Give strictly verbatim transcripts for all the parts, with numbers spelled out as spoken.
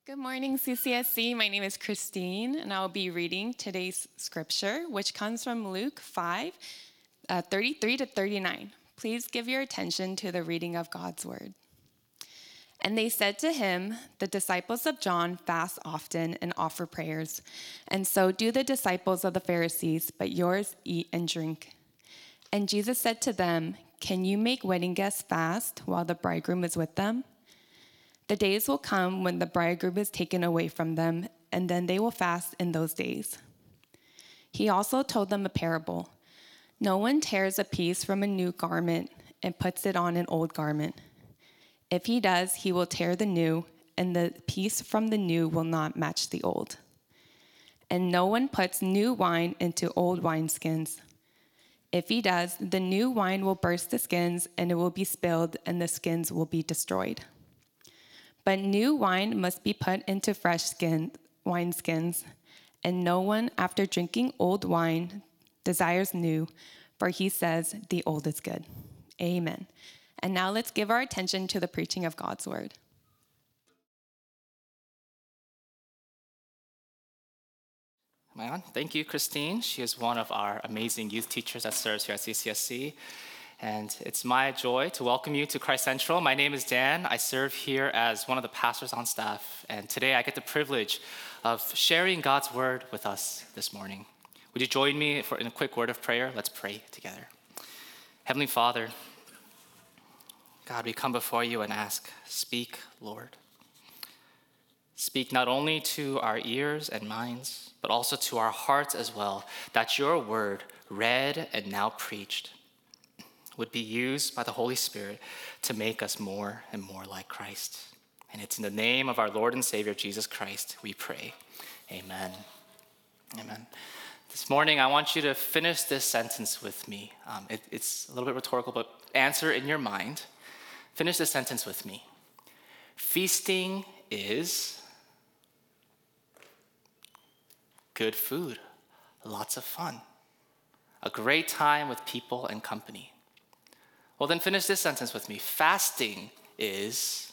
Good morning, C C S C. My name is Christine, and I'll be reading today's scripture, which comes from Luke five, uh, thirty-three to thirty-nine. Please give your attention to the reading of God's word. And they said to him, "The disciples of John fast often and offer prayers, and so do the disciples of the Pharisees, but yours eat and drink." And Jesus said to them, "Can you make wedding guests fast while the bridegroom is with them? The days will come when the bridegroom is taken away from them, and then they will fast in those days." He also told them a parable. "No one tears a piece from a new garment and puts it on an old garment. If he does, he will tear the new, and the piece from the new will not match the old. And no one puts new wine into old wineskins. If he does, the new wine will burst the skins, and it will be spilled, and the skins will be destroyed. But new wine must be put into fresh skin, wineskins, and no one, after drinking old wine, desires new, for he says, 'The old is good.'" Amen. And now let's give our attention to the preaching of God's word. Am I on? Thank you, Christine. She is one of our amazing youth teachers that serves here at C C S C. And it's my joy to welcome you to Christ Central. My name is Dan. I serve here as one of the pastors on staff. And today I get the privilege of sharing God's word with us this morning. Would you join me for in a quick word of prayer? Let's pray together. Heavenly Father, God, we come before you and ask, speak, Lord. Speak not only to our ears and minds, but also to our hearts as well, that your word, read and now preached, would be used by the Holy Spirit to make us more and more like Christ. And it's in the name of our Lord and Savior, Jesus Christ, we pray. Amen. Amen. This morning, I want you to finish this sentence with me. Um, it, it's a little bit rhetorical, but answer in your mind. Finish this sentence with me. Feasting is good food, lots of fun, a great time with people and company. Well, then finish this sentence with me. Fasting is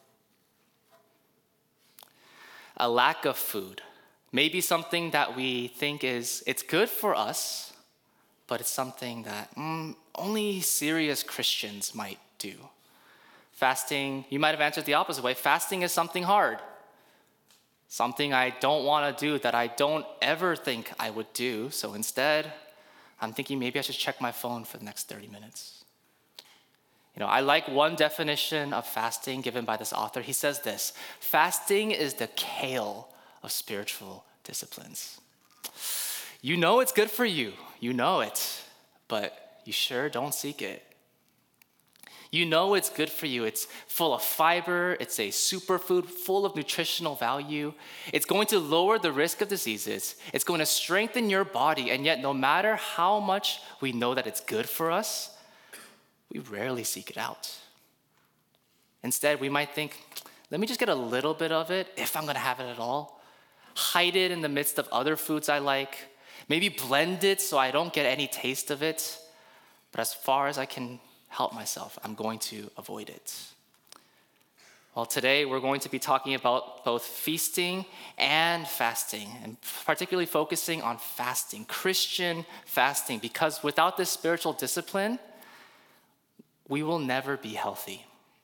a lack of food. Maybe something that we think is, it's good for us, but it's something that mm, only serious Christians might do. Fasting, you might have answered the opposite way. Fasting is something hard. Something I don't want to do that I don't ever think I would do. So instead, I'm thinking maybe I should check my phone for the next thirty minutes. You know, I like one definition of fasting given by this author. He says this: fasting is the kale of spiritual disciplines. You know it's good for you. You know it, but you sure don't seek it. You know it's good for you. It's full of fiber. It's a superfood full of nutritional value. It's going to lower the risk of diseases. It's going to strengthen your body. And yet, no matter how much we know that it's good for us, we rarely seek it out. Instead, we might think, let me just get a little bit of it if I'm going to have it at all. Hide it in the midst of other foods I like. Maybe blend it so I don't get any taste of it. But as far as I can help myself, I'm going to avoid it. Well, today we're going to be talking about both feasting and fasting, and particularly focusing on fasting, Christian fasting, because without this spiritual discipline, we will never be healthy,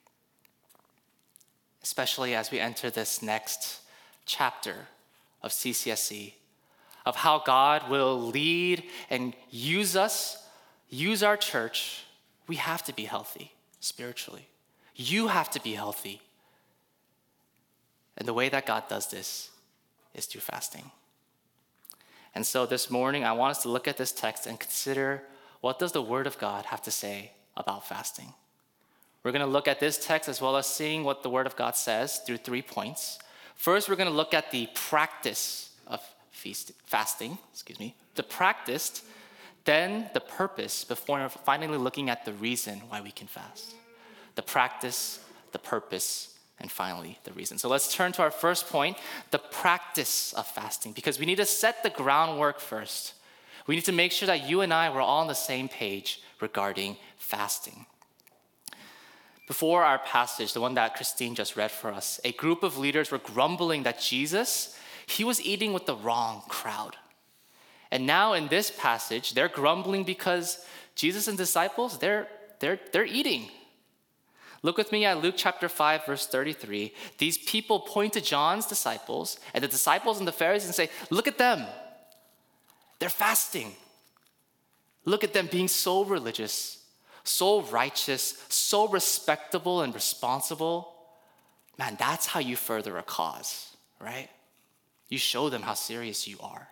especially as we enter this next chapter of C C S C, of how God will lead and use us, use our church. We have to be healthy spiritually. You have to be healthy. And the way that God does this is through fasting. And so this morning, I want us to look at this text and consider, what does the Word of God have to say about fasting? We're going to look at this text as well as seeing what the Word of God says through three points. First, we're going to look at the practice of feast, fasting, excuse me, the practice, then the purpose, before finally looking at the reason why we can fast. The practice, the purpose, and finally the reason. So let's turn to our first point, the practice of fasting, because we need to set the groundwork first. We need to make sure that you and I were all on the same page regarding fasting. Before our passage, the one that Christine just read for us, a group of leaders were grumbling that Jesus, he was eating with the wrong crowd. And now in this passage, they're grumbling because Jesus and disciples, they're, they're, they're eating. Look with me at Luke chapter five, verse thirty-three. These people point to John's disciples and the disciples and the Pharisees and say, look at them. They're fasting. Look at them being so religious, so righteous, so respectable and responsible. Man, that's how you further a cause, right? You show them how serious you are.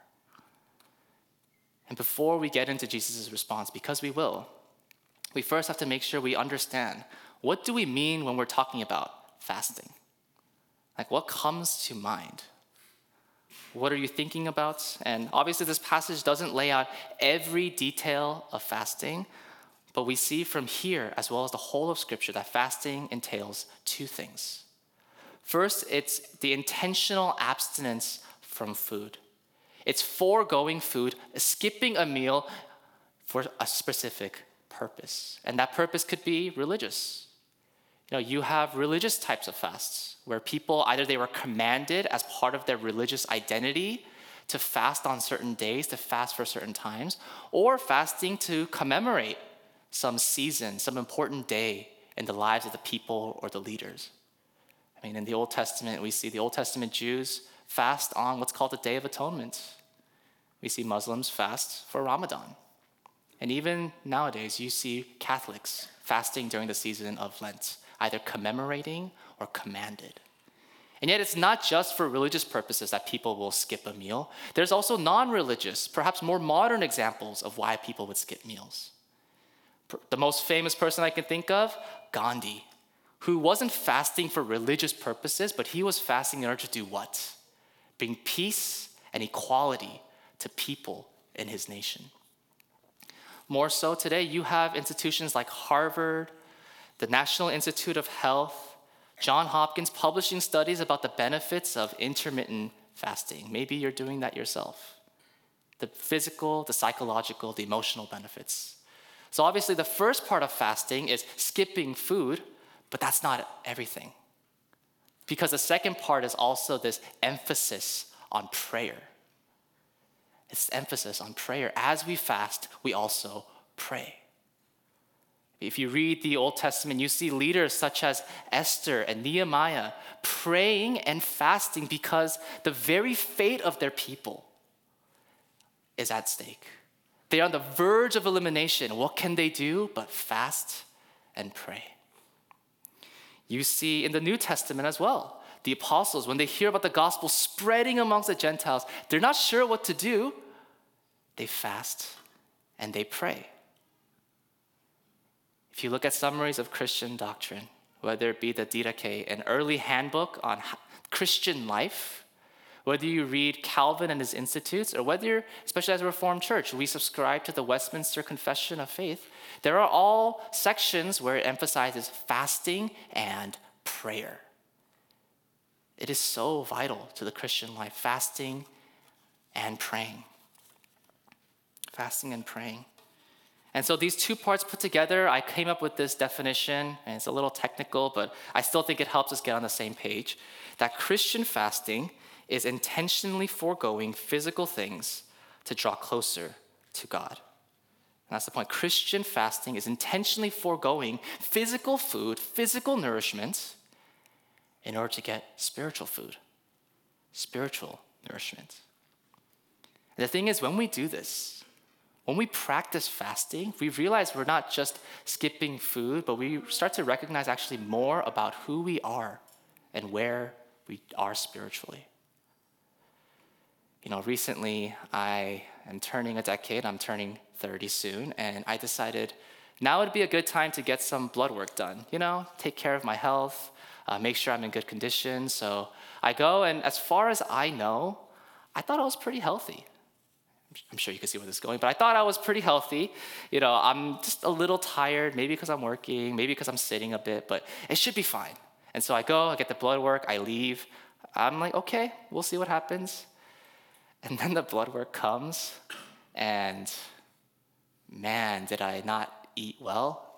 And before we get into Jesus' response, because we will, we first have to make sure we understand, what do we mean when we're talking about fasting? Like, what comes to mind? What are you thinking about? And obviously this passage doesn't lay out every detail of fasting, but we see from here, as well as the whole of Scripture, that fasting entails two things. First, it's the intentional abstinence from food. It's foregoing food, skipping a meal for a specific purpose. And that purpose could be religious. You know, you have religious types of fasts where people, either they were commanded as part of their religious identity to fast on certain days, to fast for certain times, or fasting to commemorate some season, some important day in the lives of the people or the leaders. I mean, in the Old Testament, we see the Old Testament Jews fast on what's called the Day of Atonement. We see Muslims fast for Ramadan. And even nowadays, you see Catholics fasting during the season of Lent, either commemorating or commanded. And yet it's not just for religious purposes that people will skip a meal. There's also non-religious, perhaps more modern examples of why people would skip meals. The most famous person I can think of, Gandhi, who wasn't fasting for religious purposes, but he was fasting in order to do what? Bring peace and equality to people in his nation. More so today, you have institutions like Harvard, the National Institute of Health, Johns Hopkins publishing studies about the benefits of intermittent fasting. Maybe you're doing that yourself. The physical, the psychological, the emotional benefits. So obviously the first part of fasting is skipping food, but that's not everything. Because the second part is also this emphasis on prayer. It's emphasis on prayer. As we fast, we also pray. If you read the Old Testament, you see leaders such as Esther and Nehemiah praying and fasting because the very fate of their people is at stake. They're on the verge of elimination. What can they do but fast and pray? You see in the New Testament as well, the apostles, when they hear about the gospel spreading amongst the Gentiles, they're not sure what to do. They fast and they pray. If you look at summaries of Christian doctrine, whether it be the Didache, an early handbook on Christian life, whether you read Calvin and his Institutes, or whether you're, especially as a Reformed church, we subscribe to the Westminster Confession of Faith, there are all sections where it emphasizes fasting and prayer. It is so vital to the Christian life, fasting and praying. Fasting and praying. And so these two parts put together, I came up with this definition, and it's a little technical, but I still think it helps us get on the same page, that Christian fasting is intentionally foregoing physical things to draw closer to God. And that's the point. Christian fasting is intentionally foregoing physical food, physical nourishment, in order to get spiritual food, spiritual nourishment. And the thing is, when we do this, when we practice fasting, we realize we're not just skipping food, but we start to recognize actually more about who we are and where we are spiritually. You know, recently I am turning a decade, I'm turning thirty soon, and I decided now would be a good time to get some blood work done, you know, take care of my health, uh, make sure I'm in good condition. So I go, and as far as I know, I thought I was pretty healthy. I'm sure you can see where this is going, but I thought I was pretty healthy. You know, I'm just a little tired, maybe because I'm working, maybe because I'm sitting a bit, but it should be fine. And so I go, I get the blood work, I leave. I'm like, okay, we'll see what happens. And then the blood work comes, and man, did I not eat well.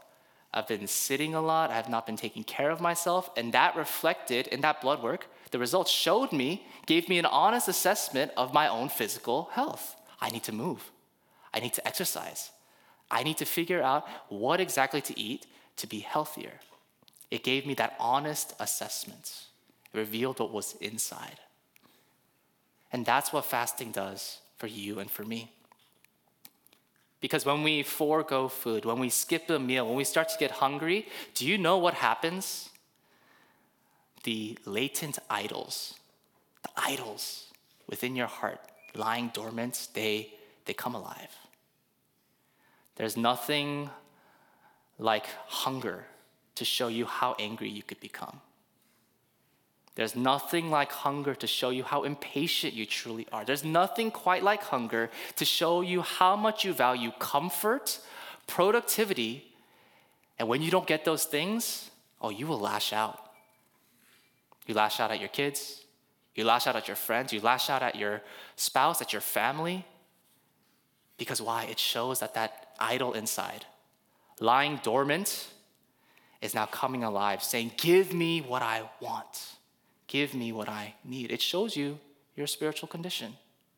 I've been sitting a lot. I have not been taking care of myself. And that reflected in that blood work. The results showed me, gave me an honest assessment of my own physical health. I need to move. I need to exercise. I need to figure out what exactly to eat to be healthier. It gave me that honest assessment. It revealed what was inside. And that's what fasting does for you and for me. Because when we forego food, when we skip a meal, when we start to get hungry, do you know what happens? The latent idols, the idols within your heart, lying dormant, they, they come alive. There's nothing like hunger to show you how angry you could become. There's nothing like hunger to show you how impatient you truly are. There's nothing quite like hunger to show you how much you value comfort, productivity, and when you don't get those things, oh, you will lash out. You lash out at your kids, you lash out at your friends, you lash out at your spouse, at your family. Because why? It shows that that idol inside, lying dormant, is now coming alive, saying, give me what I want. Give me what I need. It shows you your spiritual condition.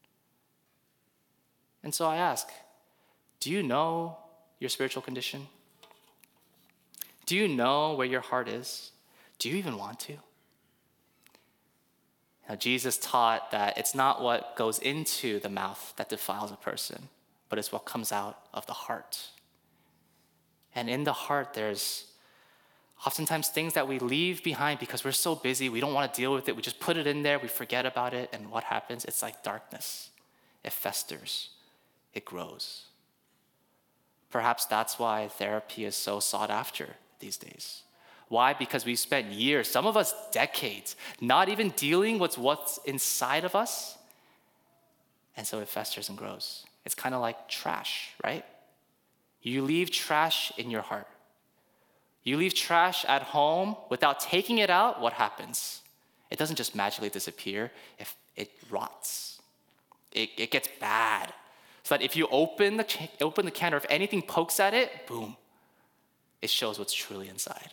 And so I ask, do you know your spiritual condition? Do you know where your heart is? Do you even want to? Now, Jesus taught that it's not what goes into the mouth that defiles a person, but it's what comes out of the heart. And in the heart, there's oftentimes things that we leave behind because we're so busy, we don't want to deal with it. We just put it in there, we forget about it, and what happens? It's like darkness. It festers, it grows. Perhaps that's why therapy is so sought after these days. Why? Because we've spent years, some of us decades, not even dealing with what's inside of us, and so it festers and grows. It's kind of like trash, right? You leave trash in your heart. You leave trash at home without taking it out, what happens? It doesn't just magically disappear, it, it rots. It, it gets bad. So that if you open the, open the can or if anything pokes at it, boom, it shows what's truly inside.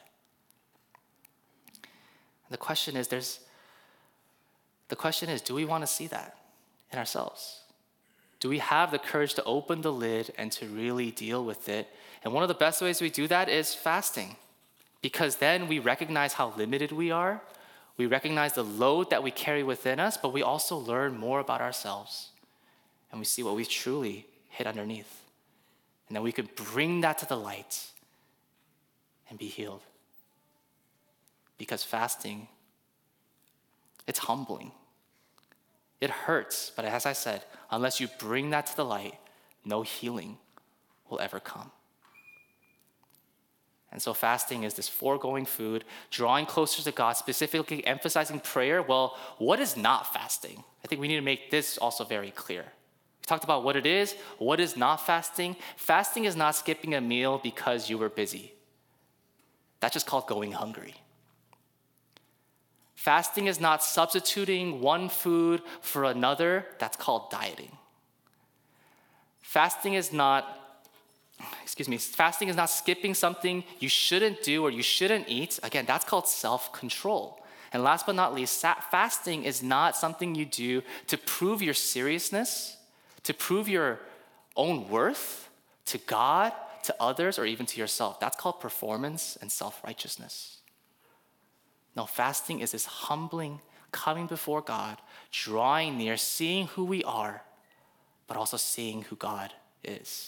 And the question is, there's, the question is, do we want to see that in ourselves? Do we have the courage to open the lid and to really deal with it? And one of the best ways we do that is fasting. Because then we recognize how limited we are. We recognize the load that we carry within us, but we also learn more about ourselves. And we see what we truly hid underneath. And then we could bring that to the light and be healed. Because fasting, it's humbling. It hurts, but as I said, unless you bring that to the light, no healing will ever come. And so fasting is this foregoing food, drawing closer to God, specifically emphasizing prayer. Well, what is not fasting? I think we need to make this also very clear. We talked about what it is. What is not fasting? Fasting is not skipping a meal because you were busy. That's just called going hungry. Fasting is not substituting one food for another. That's called dieting. Fasting is not Excuse me, fasting is not skipping something you shouldn't do or you shouldn't eat. Again, that's called self-control. And last but not least, fasting is not something you do to prove your seriousness, to prove your own worth to God, to others, or even to yourself. That's called performance and self-righteousness. No, fasting is this humbling, coming before God, drawing near, seeing who we are, but also seeing who God is.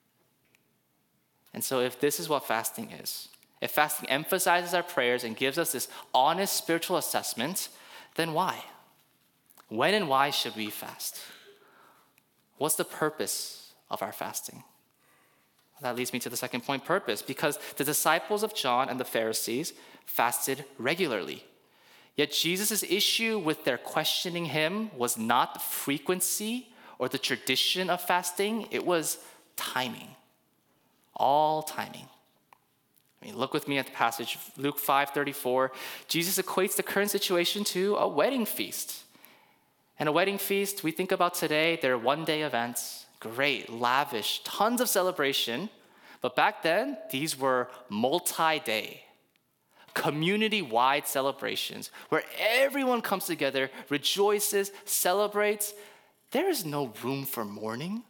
And so if this is what fasting is, if fasting emphasizes our prayers and gives us this honest spiritual assessment, then why? When and why should we fast? What's the purpose of our fasting? That leads me to the second point, purpose, because the disciples of John and the Pharisees fasted regularly. Yet Jesus' issue with their questioning him was not the frequency or the tradition of fasting, it was timing. All timing. I mean, look with me at the passage, Luke five thirty-four. Jesus equates the current situation to a wedding feast. And a wedding feast, we think about today, they're one-day events, great, lavish, tons of celebration. But back then, these were multi-day, community-wide celebrations where everyone comes together, rejoices, celebrates. There is no room for mourning.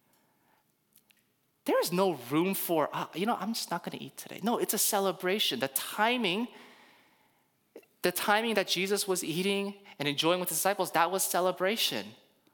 There is no room for, uh, you know, I'm just not going to eat today. No, it's a celebration. The timing, the timing that Jesus was eating and enjoying with his disciples, that was celebration.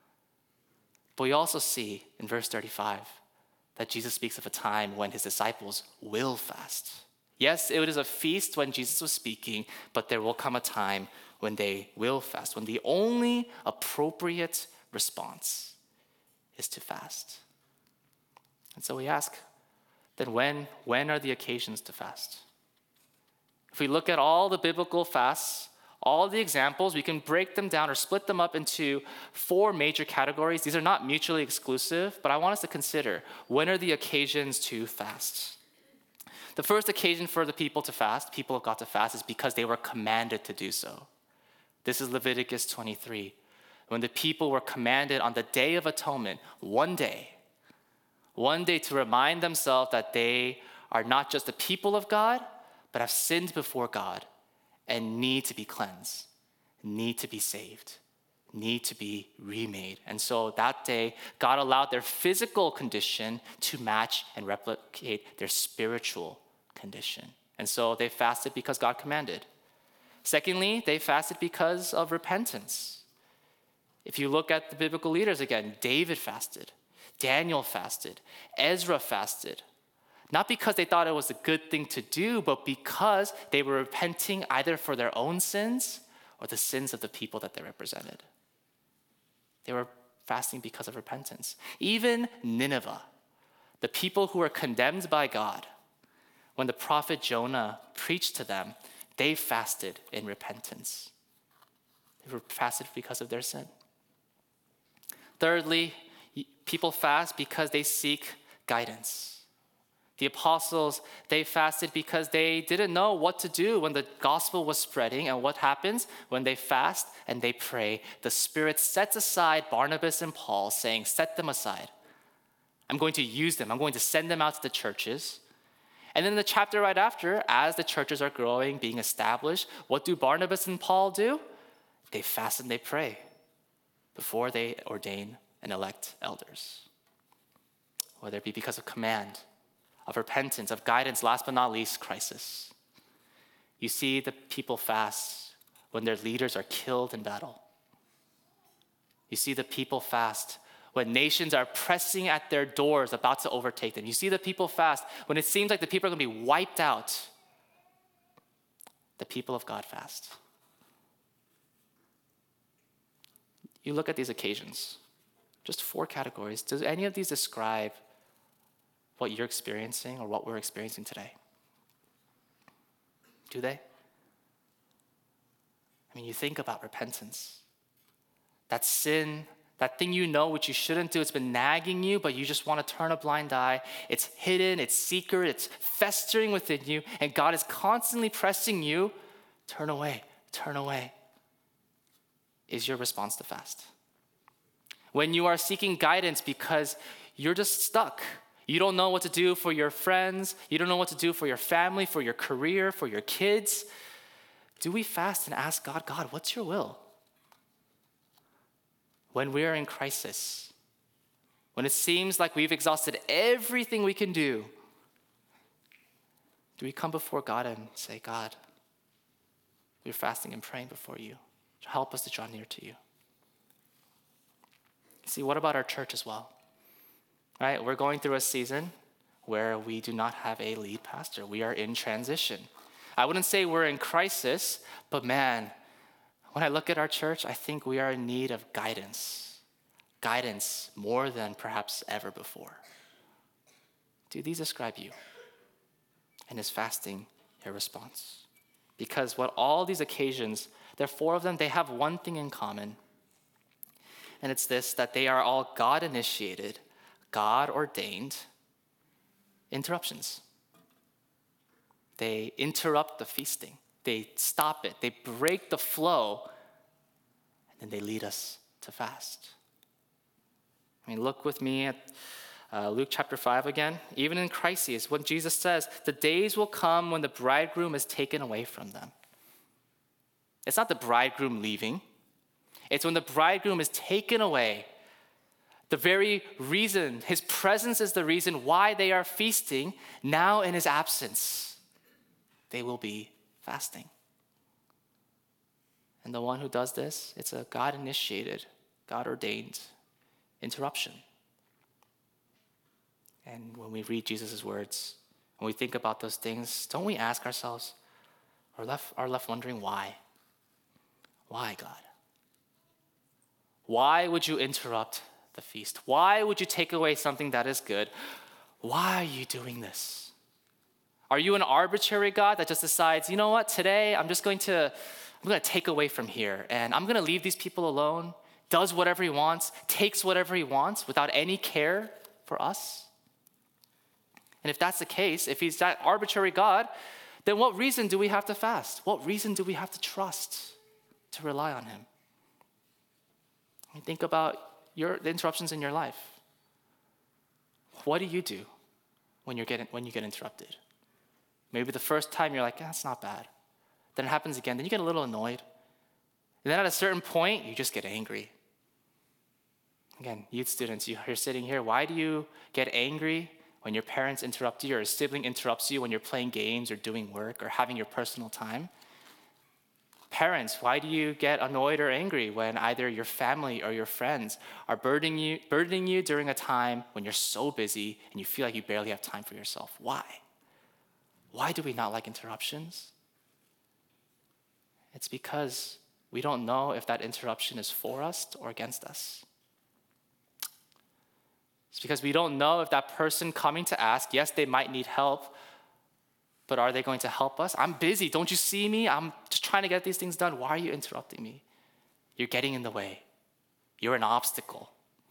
But we also see in verse thirty-five that Jesus speaks of a time when his disciples will fast. Yes, it is a feast when Jesus was speaking, but there will come a time when they will fast, when the only appropriate response is to fast. And so we ask, then when, when are the occasions to fast? If we look at all the biblical fasts, all the examples, we can break them down or split them up into four major categories. These are not mutually exclusive, but I want us to consider, when are the occasions to fast? The first occasion for the people to fast, people of God to fast, is because they were commanded to do so. This is Leviticus twenty-three. When the people were commanded on the Day of Atonement, one day, one day to remind themselves that they are not just the people of God, but have sinned before God and need to be cleansed, need to be saved, need to be remade. And so that day, God allowed their physical condition to match and replicate their spiritual condition. And so they fasted because God commanded. Secondly, they fasted because of repentance. If you look at the biblical leaders again, David fasted, Daniel fasted, Ezra fasted. Not because they thought it was a good thing to do, but because they were repenting either for their own sins or the sins of the people that they represented. They were fasting because of repentance. Even Nineveh, the people who were condemned by God, when the prophet Jonah preached to them, they fasted in repentance. They were fasted because of their sin. Thirdly, people fast because they seek guidance. The apostles, they fasted because they didn't know what to do when the gospel was spreading. And what happens when they fast and they pray? The Spirit sets aside Barnabas and Paul, saying, set them aside. I'm going to use them. I'm going to send them out to the churches. And then the chapter right after, as the churches are growing, being established, what do Barnabas and Paul do? They fast and they pray before they ordain and elect elders. Whether it be because of command, of repentance, of guidance, last but not least, crisis. You see the people fast when their leaders are killed in battle. You see the people fast when nations are pressing at their doors about to overtake them. You see the people fast when it seems like the people are going to be wiped out. The people of God fast. You look at these occasions, just four categories. Does any of these describe what you're experiencing or what we're experiencing today? Do they? I mean, you think about repentance. That sin, that thing you know which you shouldn't do, it's been nagging you, but you just want to turn a blind eye. It's hidden, it's secret, it's festering within you, and God is constantly pressing you, turn away, turn away. Is your response to fast? When you are seeking guidance because you're just stuck, you don't know what to do for your friends. You don't know what to do for your family, for your career, for your kids. Do we fast and ask God, God, what's your will? When we're in crisis, when it seems like we've exhausted everything we can do, do we come before God and say, God, we're fasting and praying before you. Help us to draw near to you. See, what about our church as well? Right, we're going through a season where we do not have a lead pastor. We are in transition. I wouldn't say we're in crisis, but man, when I look at our church, I think we are in need of guidance. Guidance more than perhaps ever before. Do these describe you? And is fasting your response? Because what all these occasions, there are four of them, they have one thing in common. And it's this, that they are all God-initiated, God-ordained interruptions. They interrupt the feasting. They stop it. They break the flow. And then they lead us to fast. I mean, look with me at Uh, Luke chapter five again. Even in crises, when Jesus says, the days will come when the bridegroom is taken away from them. It's not the bridegroom leaving. It's when the bridegroom is taken away. The very reason, his presence is the reason why they are feasting. Now in his absence, they will be fasting. And the one who does this, it's a God-initiated, God-ordained interruption. And when we read Jesus' words, when we think about those things, don't we ask ourselves, or left, are left wondering why? Why, God? Why would you interrupt the feast? Why would you take away something that is good? Why are you doing this? Are you an arbitrary God that just decides, you know what, today I'm just going to, I'm going to take away from here, and I'm going to leave these people alone, does whatever he wants, takes whatever he wants without any care for us? And if that's the case, if he's that arbitrary God, then what reason do we have to fast? What reason do we have to trust, to rely on him? I mean, think about your, the interruptions in your life. What do you do when, you're getting, when you get interrupted? Maybe the first time you're like, yeah, that's not bad. Then it happens again. Then you get a little annoyed. And then at a certain point, you just get angry. Again, youth students, you, you're sitting here. Why do you get angry when your parents interrupt you or a sibling interrupts you when you're playing games or doing work or having your personal time? Parents, why do you get annoyed or angry when either your family or your friends are burdening you, burdening you during a time when you're so busy and you feel like you barely have time for yourself? Why? Why do we not like interruptions? It's because we don't know if that interruption is for us or against us. It's because we don't know if that person coming to ask, yes, they might need help, but are they going to help us? I'm busy. Don't you see me? I'm just trying to get these things done. Why are you interrupting me? You're getting in the way. You're an obstacle.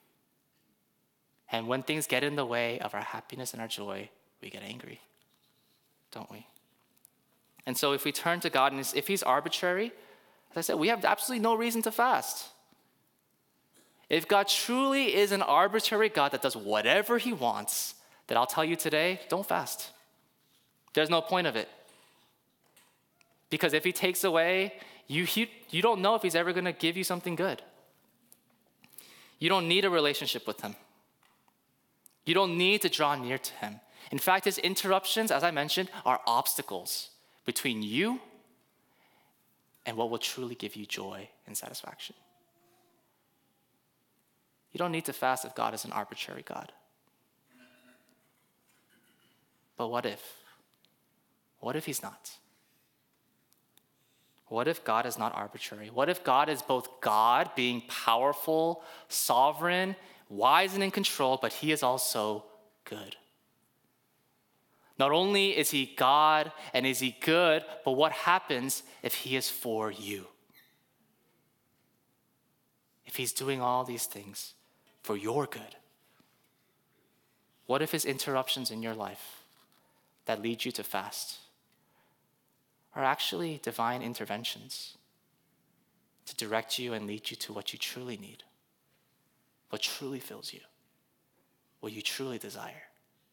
And when things get in the way of our happiness and our joy, we get angry, don't we? And so if we turn to God, and if he's arbitrary, as I said, we have absolutely no reason to fast. If God truly is an arbitrary God that does whatever he wants, then I'll tell you today, don't fast. There's no point of it. Because if he takes away, you, he, you don't know if he's ever going to give you something good. You don't need a relationship with him. You don't need to draw near to him. In fact, his interruptions, as I mentioned, are obstacles between you and what will truly give you joy and satisfaction. You don't need to fast if God is an arbitrary God. But what if? What if he's not? What if God is not arbitrary? What if God is both God, being powerful, sovereign, wise and in control, but he is also good? Not only is he God and is he good, but what happens if he is for you? If he's doing all these things for your good? What if his interruptions in your life that lead you to fast are actually divine interventions to direct you and lead you to what you truly need, what truly fills you, what you truly desire?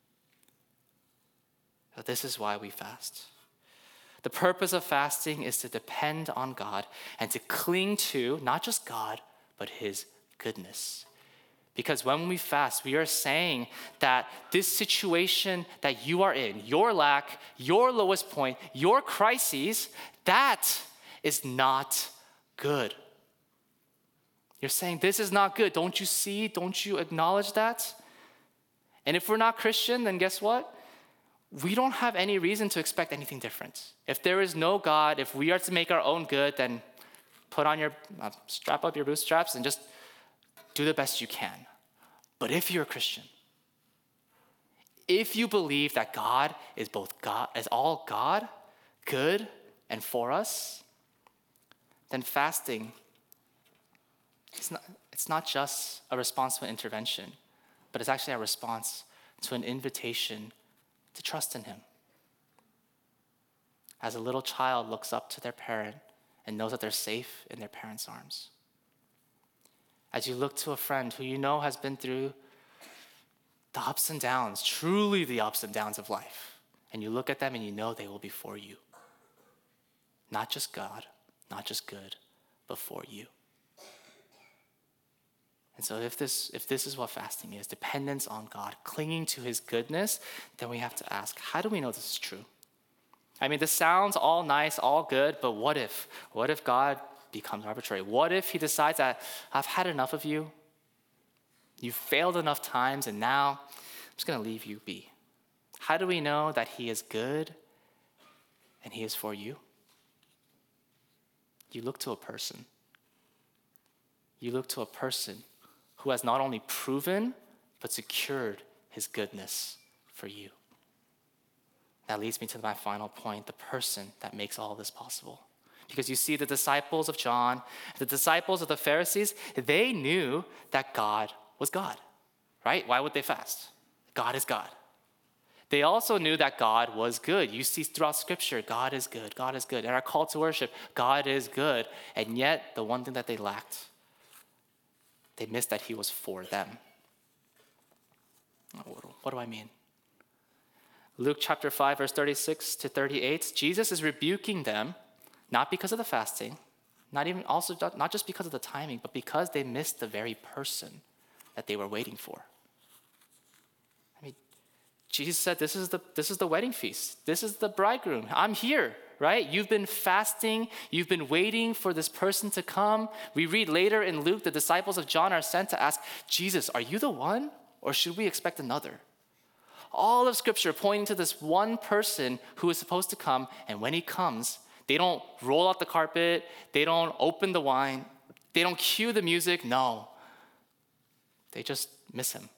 So this is why we fast. The purpose of fasting is to depend on God and to cling to not just God, but his goodness. Because when we fast, we are saying that this situation that you are in, your lack, your lowest point, your crises, that is not good. You're saying this is not good. Don't you see? Don't you acknowledge that? And if we're not Christian, then guess what? We don't have any reason to expect anything different. If there is no God, if we are to make our own good, then put on your, uh, strap up your bootstraps and just do the best you can. But if you're a Christian, if you believe that God is both God, is all God, good, and for us, then fasting, it's not, it's not just a response to an intervention, but it's actually a response to an invitation to trust in him. As a little child looks up to their parent and knows that they're safe in their parents' arms. As you look to a friend who you know has been through the ups and downs, truly the ups and downs of life. And you look at them and you know they will be for you. Not just God, not just good, but for you. And so if this, if this is what fasting is, dependence on God, clinging to his goodness, then we have to ask, how do we know this is true? I mean, this sounds all nice, all good, but what if? What if God becomes arbitrary? What if he decides that I've had enough of you? You've failed enough times, and now I'm just going to leave you be. How do we know that he is good and he is for you? You look to a person. You look to a person who has not only proven, but secured his goodness for you. That leads me to my final point, the person that makes all this possible. Because you see, the disciples of John, the disciples of the Pharisees, they knew that God was God, right? Why would they fast? God is God. They also knew that God was good. You see throughout Scripture, God is good, God is good. In our call to worship, God is good. And yet, the one thing that they lacked, they missed that he was for them. What do I mean? Luke chapter five, verse thirty-six to thirty-eight, Jesus is rebuking them, not because of the fasting, not even also not just because of the timing, but because they missed the very person that they were waiting for. I mean, Jesus said, this is the this is the wedding feast. This is the bridegroom. I'm here, right? You've been fasting. You've been waiting for this person to come. We read later in Luke, the disciples of John are sent to ask, Jesus, are you the one? Or should we expect another? All of Scripture pointing to this one person who is supposed to come, and when he comes, they don't roll out the carpet, they don't open the wine, they don't cue the music, no. They just miss him.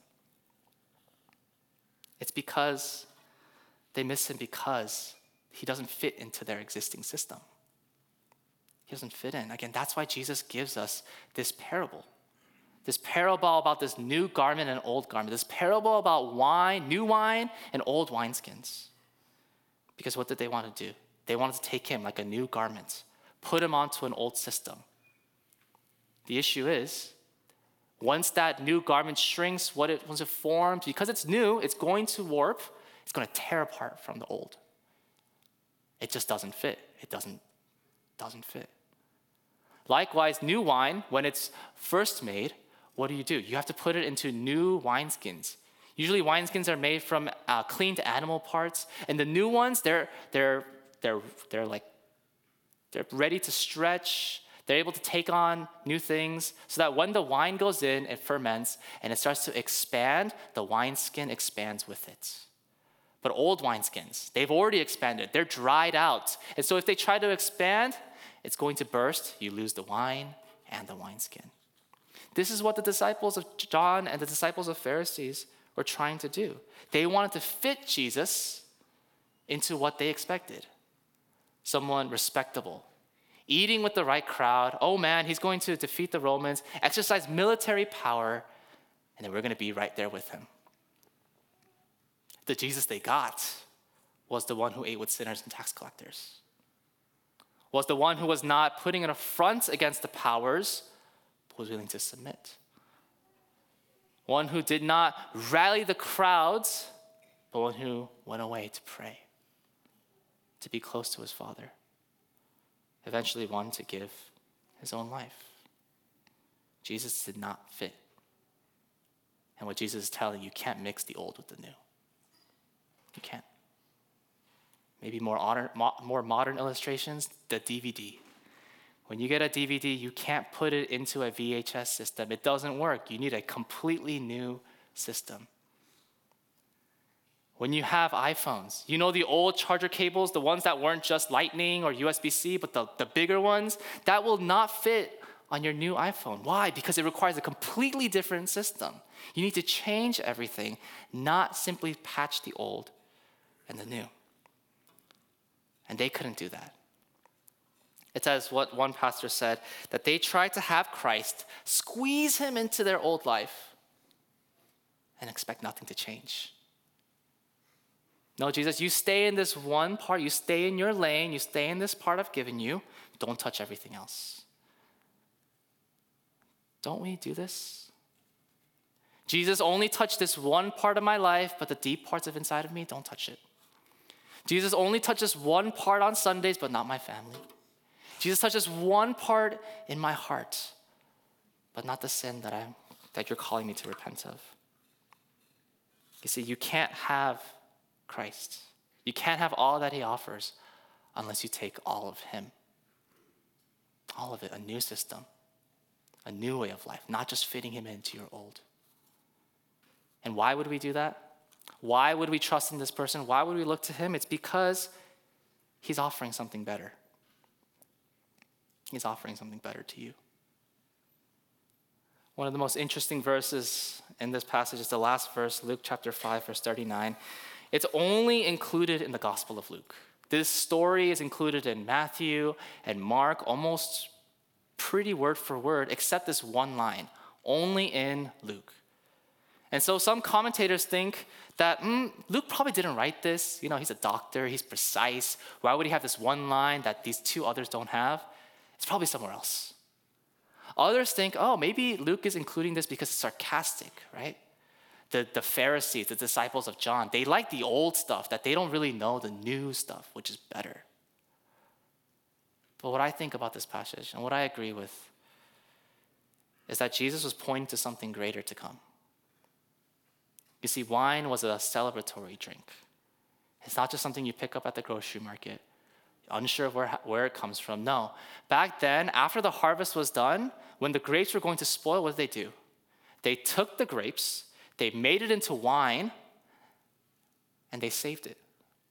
It's because they miss him because he doesn't fit into their existing system. He doesn't fit in. Again, that's why Jesus gives us this parable. This parable about this new garment and old garment. This parable about wine, new wine, and old wineskins. Because what did they want to do? They wanted to take him like a new garment, put him onto an old system. The issue is, once that new garment shrinks, what it, once it forms, because it's new, it's going to warp, it's going to tear apart from the old. It just doesn't fit. It doesn't, doesn't fit. Likewise, new wine, when it's first made, what do you do? You have to put it into new wineskins. Usually wineskins are made from uh, cleaned animal parts, and the new ones, they're they're they're they're like they're ready to stretch. They're able to take on new things, so that when the wine goes in, it ferments and it starts to expand. The wineskin expands with it. But old wineskins, they've already expanded. They're dried out, and so if they try to expand, it's going to burst. You lose the wine and the wineskin. This is what the disciples of John and the disciples of Pharisees were trying to do. They wanted to fit Jesus into what they expected. Someone respectable, eating with the right crowd. Oh man, he's going to defeat the Romans, exercise military power, and then we're going to be right there with him. The Jesus they got was the one who ate with sinners and tax collectors. Was the one who was not putting an affront against the powers, but was willing to submit. One who did not rally the crowds, but one who went away to pray, to be close to his Father. Eventually one to give his own life. Jesus did not fit. And what Jesus is telling you, you can't mix the old with the new. You can't. Maybe more modern, more modern illustrations, the D V D. When you get a D V D, you can't put it into a V H S system. It doesn't work. You need a completely new system. When you have iPhones, you know the old charger cables, the ones that weren't just Lightning or U S B C, but the, the bigger ones, that will not fit on your new iPhone. Why? Because it requires a completely different system. You need to change everything, not simply patch the old and the new. And they couldn't do that. It's as what one pastor said, that they tried to have Christ squeeze him into their old life and expect nothing to change. No, Jesus, you stay in this one part, you stay in your lane, you stay in this part I've given you, don't touch everything else. Don't we do this? Jesus, only touch this one part of my life, but the deep parts of inside of me, don't touch it. Jesus, only touches one part on Sundays, but not my family. Jesus touches one part in my heart, but not the sin that I'm that you're calling me to repent of. You see, you can't have Christ. You can't have all that he offers unless you take all of him. All of it, a new system, a new way of life, not just fitting him into your old. And why would we do that? Why would we trust in this person? Why would we look to him? It's because he's offering something better. He's offering something better to you. One of the most interesting verses in this passage is the last verse, Luke chapter five, verse thirty-nine. It's only included in the Gospel of Luke. This story is included in Matthew and Mark, almost pretty word for word, except this one line, only in Luke. And so some commentators think that mm, Luke probably didn't write this. You know, he's a doctor, he's precise. Why would he have this one line that these two others don't have? It's probably somewhere else. Others think, oh, maybe Luke is including this because it's sarcastic, right? The, the Pharisees, the disciples of John, they like the old stuff that they don't really know the new stuff, which is better. But what I think about this passage and what I agree with is that Jesus was pointing to something greater to come. You see, wine was a celebratory drink. It's not just something you pick up at the grocery market, unsure of where, where it comes from. No. Back then, after the harvest was done, when the grapes were going to spoil, what did they do? They took the grapes, they made it into wine, and they saved it.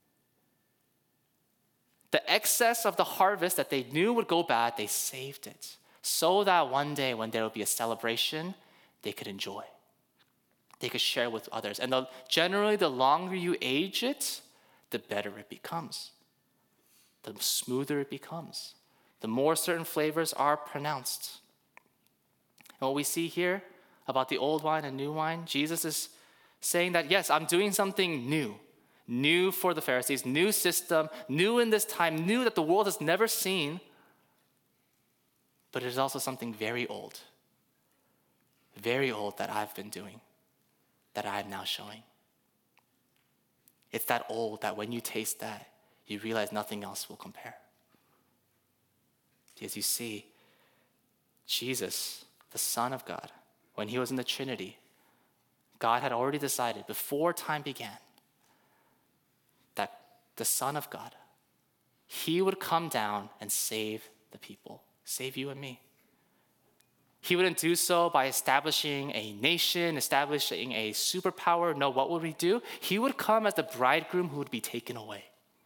The excess of the harvest that they knew would go bad, they saved it so that one day when there would be a celebration, they could enjoy. They could share with others. And the, generally, the longer you age it, the better it becomes. The smoother it becomes. The more certain flavors are pronounced. And what we see here about the old wine and new wine, Jesus is saying that, yes, I'm doing something new. New for the Pharisees, new system, new in this time, new that the world has never seen. But it is also something very old. Very old that I've been doing, that I'm now showing. It's that old that when you taste that, you realize nothing else will compare. As you see, Jesus, the Son of God, when he was in the Trinity, God had already decided before time began that the Son of God, he would come down and save the people, save you and me. He wouldn't do so by establishing a nation, establishing a superpower. No, what would he do? He would come as the bridegroom who would be taken away.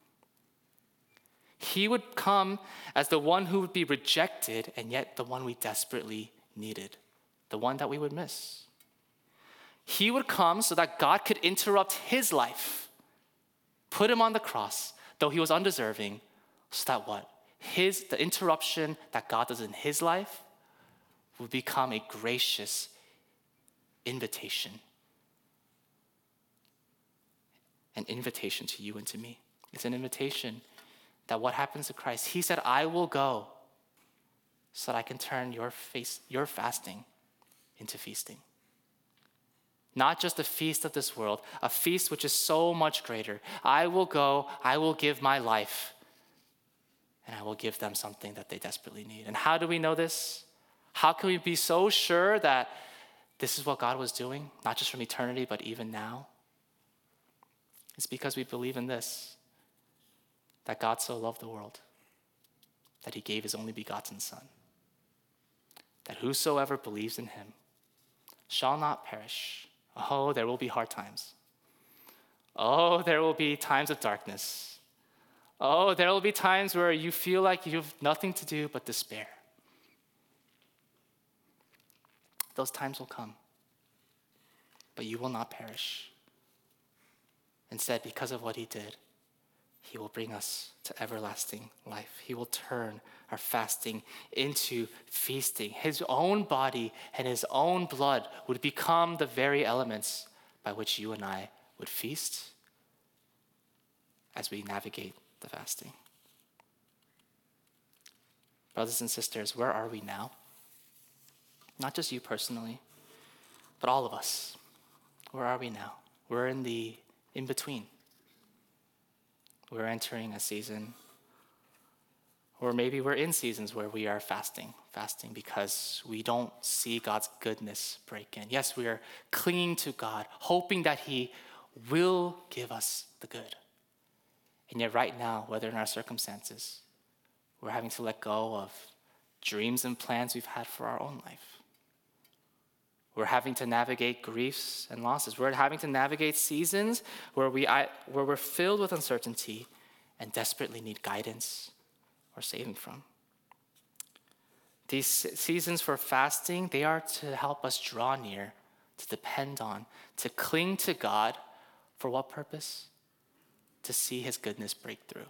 He would come as the one who would be rejected and yet the one we desperately needed, the one that we would miss. He would come so that God could interrupt his life, put him on the cross, though he was undeserving, so that what? His, the interruption that God does in his life would become a gracious invitation. An invitation to you and to me. It's an invitation that what happens to Christ, he said, I will go so that I can turn your face, your fasting into feasting. Not just a feast of this world, a feast which is so much greater. I will go, I will give my life, and I will give them something that they desperately need. And how do we know this? How can we be so sure that this is what God was doing, not just from eternity, but even now? It's because we believe in this, that God so loved the world, that he gave his only begotten Son, that whosoever believes in him shall not perish. Oh, there will be hard times. Oh, there will be times of darkness. Oh, there will be times where you feel like you have nothing to do but despair. Those times will come, but you will not perish. Instead, because of what he did, he will bring us to everlasting life. He will turn our fasting into feasting. His own body and his own blood would become the very elements by which you and I would feast as we navigate the fasting. Brothers and sisters, where are we now? Not just you personally, but all of us. where are we now? We're in the in-between. We're entering a season, or maybe we're in seasons where we are fasting, fasting because we don't see God's goodness break in. Yes, we are clinging to God, hoping that He will give us the good. And yet right now, whether in our circumstances, we're having to let go of dreams and plans we've had for our own life. We're having to navigate griefs and losses. We're having to navigate seasons where, we, where we're filled with uncertainty and desperately need guidance or saving from. These seasons for fasting, they are to help us draw near, to depend on, to cling to God. For what purpose? To see His goodness break through.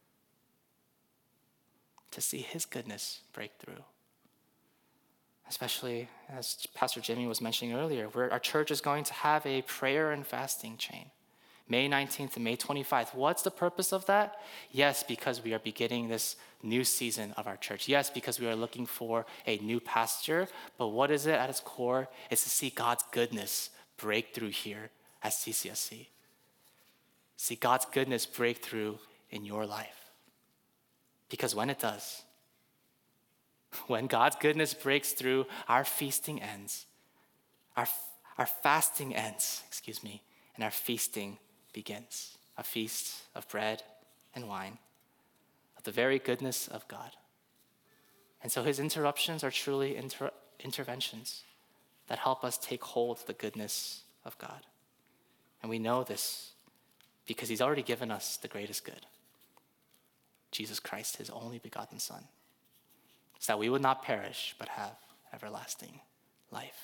To see His goodness break through. Especially, as Pastor Jimmy was mentioning earlier, where our church is going to have a prayer and fasting chain. May nineteenth and May twenty-fifth. What's the purpose of that? Yes, because we are beginning this new season of our church. Yes, because we are looking for a new pastor. But what is it at its core? It's to see God's goodness break through here at C C S C. See God's goodness break through in your life. Because when it does, when God's goodness breaks through, our feasting ends. Our, our fasting ends, excuse me, and our feasting begins. A feast of bread and wine, of the very goodness of God. And so His interruptions are truly inter- interventions that help us take hold of the goodness of God. And we know this because He's already given us the greatest good. Jesus Christ, His only begotten Son. So that we would not perish, but have everlasting life.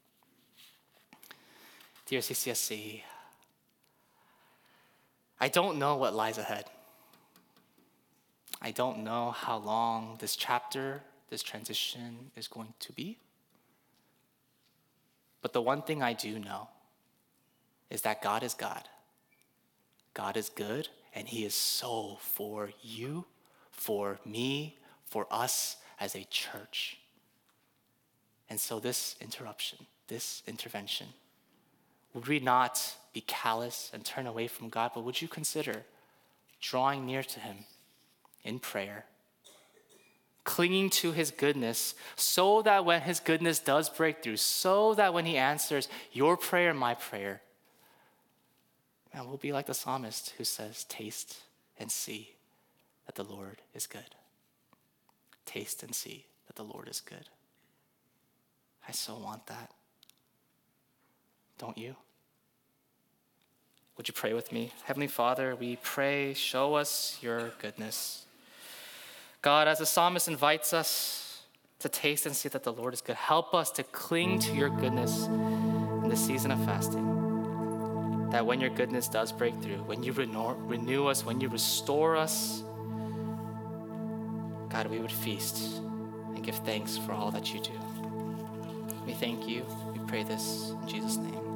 Dear C C S C, I don't know what lies ahead. I don't know how long this chapter, this transition is going to be. But the one thing I do know is that God is God. God is good, and He is so for you, for me, for us as a church. And so this interruption, this intervention, would we not be callous and turn away from God, but would you consider drawing near to Him in prayer, clinging to His goodness, so that when His goodness does break through, so that when He answers your prayer and my prayer, man, we'll be like the psalmist who says, taste and see that the Lord is good. Taste and see that the Lord is good. I so want that. Don't you? Would you pray with me? Heavenly Father, we pray, show us your goodness. God, as the psalmist invites us to taste and see that the Lord is good, help us to cling to your goodness in the season of fasting. That when your goodness does break through, when you renew, renew us, when you restore us, God, we would feast and give thanks for all that you do. We thank you. We pray this in Jesus' name.